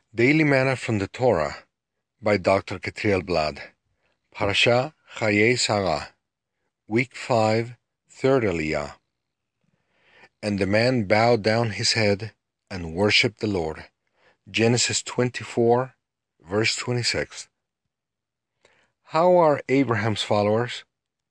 Daily Manna from the Torah by Dr. Catriel Blad. Parasha Chayei Sarah, Week 5, Third Aliyah. And the man bowed down his head and worshipped the Lord. Genesis 24, verse 26. How are Abraham's followers?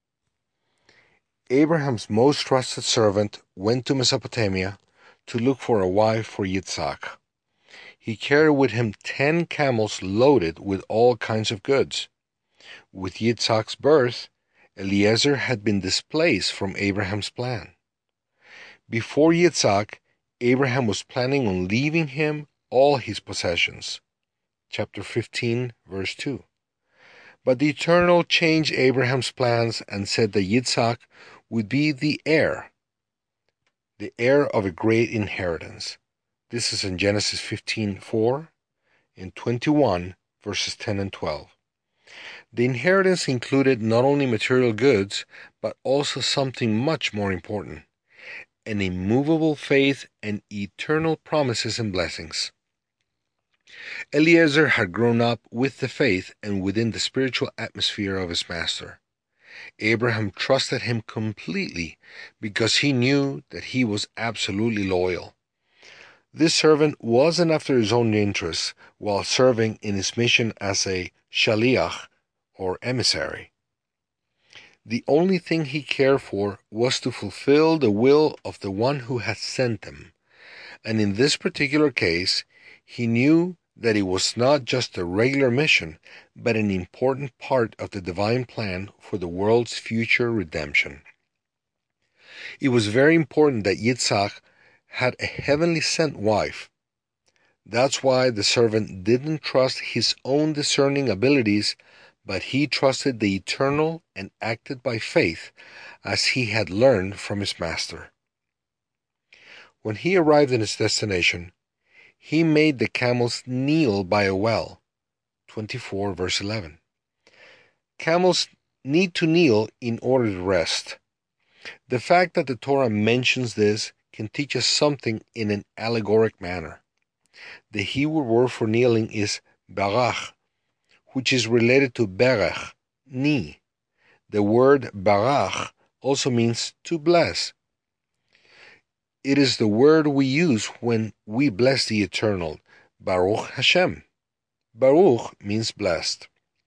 Abraham's most trusted servant went to Mesopotamia to look for a wife for Yitzhak. He carried with him 10 camels loaded with all kinds of goods. With Yitzhak's birth, Eliezer had been displaced from Abraham's plan. Before Yitzhak, Abraham was planning on leaving him all his possessions. Chapter 15, verse 2. But the Eternal changed Abraham's plans and said that Yitzhak would be the heir of a great inheritance. This is in Genesis 15:4 and 21, verses 10 and 12. The inheritance included not only material goods, but also something much more important: an immovable faith and eternal promises and blessings. Eliezer had grown up with the faith and within the spiritual atmosphere of his master. Abraham trusted him completely because he knew that he was absolutely loyal. This servant wasn't after his own interests while serving in his mission as a shaliach, or emissary. The only thing he cared for was to fulfill the will of the one who had sent him, and in this particular case, he knew that it was not just a regular mission, but an important part of the divine plan for the world's future redemption. It was very important that Yitzhak had a heavenly sent wife. That's why the servant didn't trust his own discerning abilities, but he trusted the Eternal and acted by faith, as he had learned from his master. When he arrived at his destination, he made the camels kneel by a well. 24, verse 11. Camels need to kneel in order to rest. The fact that the Torah mentions this can teach us something in an allegoric manner. The Hebrew word for kneeling is barach, which is related to berech, knee. The word barach also means to bless. It is the word we use when we bless the Eternal, Baruch Hashem. Baruch means blessed.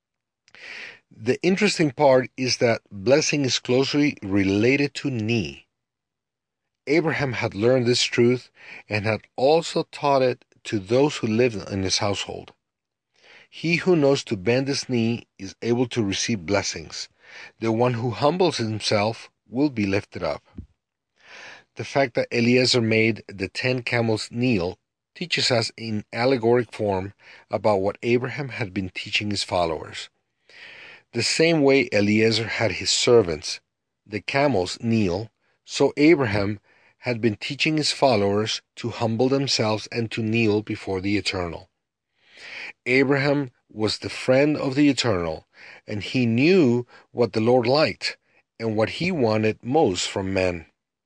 The interesting part is that blessing is closely related to knee. Abraham had learned this truth and had also taught it to those who lived in his household. He who knows to bend his knee is able to receive blessings. The one who humbles himself will be lifted up. The fact that Eliezer made the 10 camels kneel teaches us in allegoric form about what Abraham had been teaching his followers. The same way Eliezer had his servants, the camels, kneel, so Abraham had been teaching his followers to humble themselves and to kneel before the Eternal. Abraham was the friend of the Eternal, and he knew what the Lord liked and what he wanted most from men.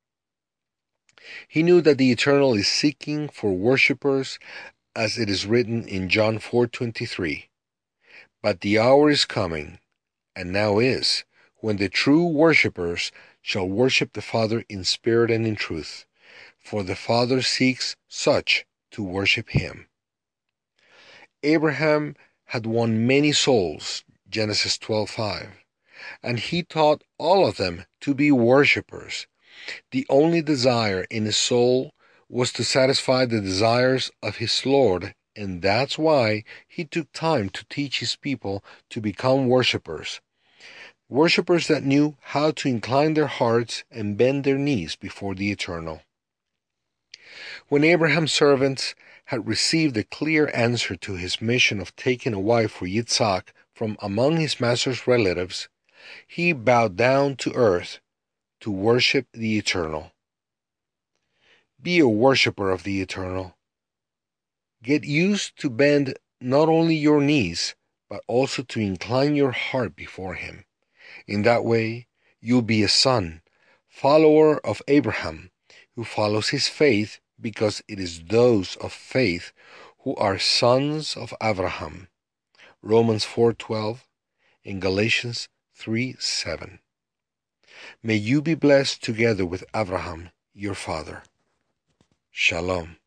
He knew that the Eternal is seeking for worshippers, as it is written in John 4:23. But the hour is coming, and now is, when the true worshippers shall worship the Father in spirit and in truth, for the Father seeks such to worship him. Abraham had won many souls, Genesis 12:5, and he taught all of them to be worshippers. The only desire in his soul was to satisfy the desires of his Lord, and that's why he took time to teach his people to become worshippers. Worshippers that knew how to incline their hearts and bend their knees before the Eternal. When Abraham's servants had received a clear answer to his mission of taking a wife for Yitzhak from among his master's relatives, he bowed down to earth to worship the Eternal. Be a worshipper of the Eternal. Get used to bend not only your knees, but also to incline your heart before him. In that way, you'll be a son, follower of Abraham, who follows his faith, because it is those of faith who are sons of Abraham. Romans 4:12 and Galatians 3:7. May you be blessed together with Abraham, your father. Shalom.